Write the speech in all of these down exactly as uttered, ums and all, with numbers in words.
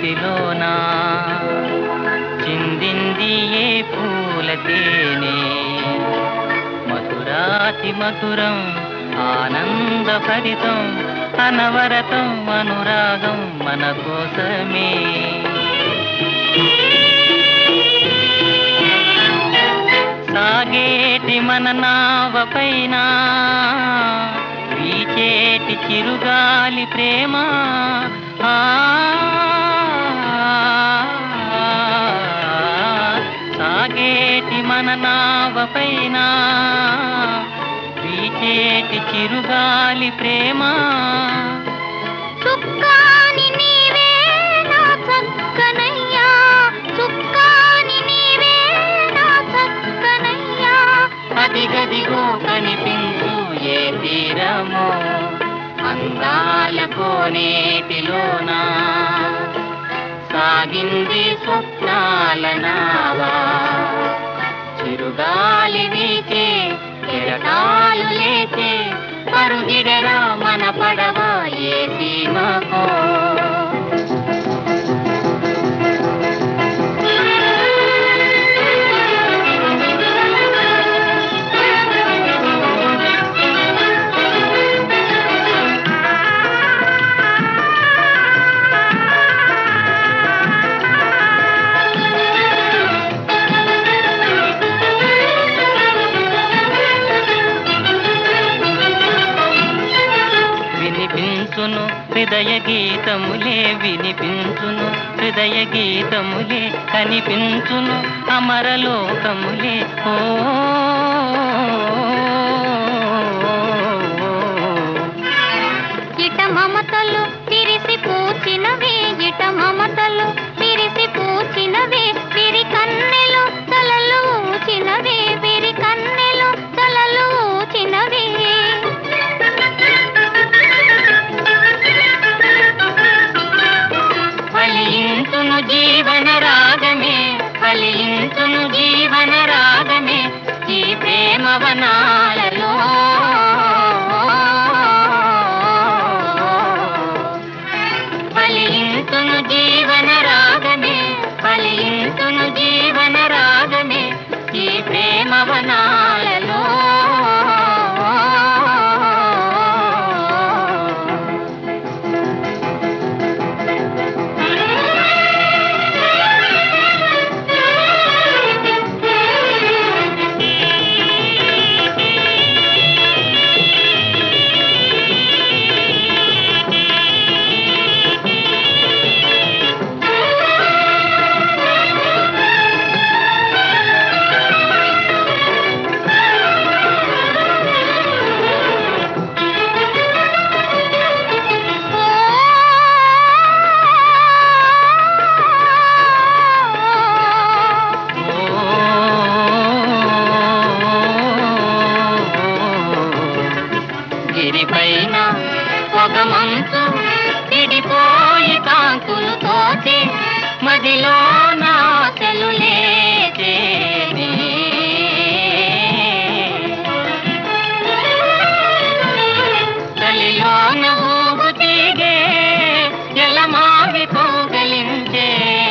కోయిలోనా చిందింది ఏ పూల తేనె మధురాతి మధురం ఆనందభరితం అనవరతం అనురాగం మన కోసమే సాగేటి మన నావపైన వీచేటి చిరుగాలి ప్రేమ ఆ సాగేటి మన నావపైన వీచేటి చిరుగాలి ప్రేమ చుక్కాని నీవే నా చక్కనయ్యా చుక్కాని నీవే నా చక్కనయ్యా అదిగదిగో కనిపించు ఏ తీరమో అందాల కోనేటిలోనా సాగింది స్వప్నాల నావా చిరుగాలి వీచే కెరటాలు లేచే పరుగిడరా మన పడవ ఏ సీమకో వినిపించును హృదయ గీతములే వినిపించును హృదయ గీతములే కనిపించును అమరలోకములే ఓ ఇట మమతలు విరిసి పూచినవే ఇట మమతలు విరిసి పూచినవే విరి కన్నెలు తలలు ఊచినవే విరి కన్నెలు తలలు ఊచినవే ఫలించును జీవన రాగమే ఫలించును జీవన రాగమే ఈ ప్రేమ వనాలలో ఫలించును జీవన రాగమే ఫలించును జీవన రాగమే ఈ ప్రేమ వనాలలో గిరిపైన ఒక మంచు విడిపోయి కాంతులు తోచి మదిలో నాశలు లేచేనే తలిలోన ఊగు తీగే ఎలమావి కోగలించే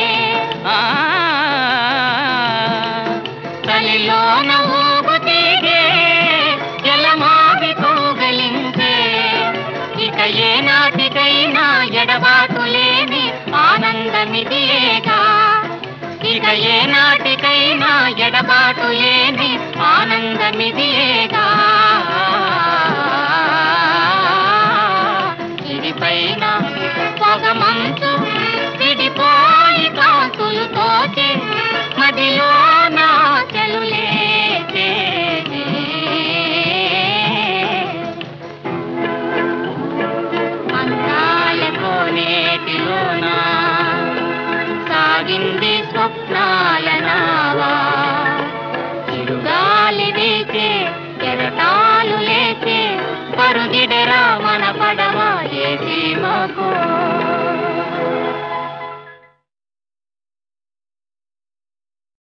తలిలోన ఊగు తీగే ఎలమావి కోగలించే ఇక ఏ నాటికైనా ఎడబాటు లేని ఆనందమిదియేగా ఇక ఏ నాటికైనా ఎడబాటు లేని ఆనందమిదియేగా గిరిపైన పొగ మంచు విడిపోయి కాంతులు తోచి మదిలో నాశలు లేచేనే అందాల కోనేటిలోనా సాగింది స్వప్నాల నావా చిరుగాలి వీచే కెరటాలు లేచే పరుగిడరా మన పడవ ఏ సీమకో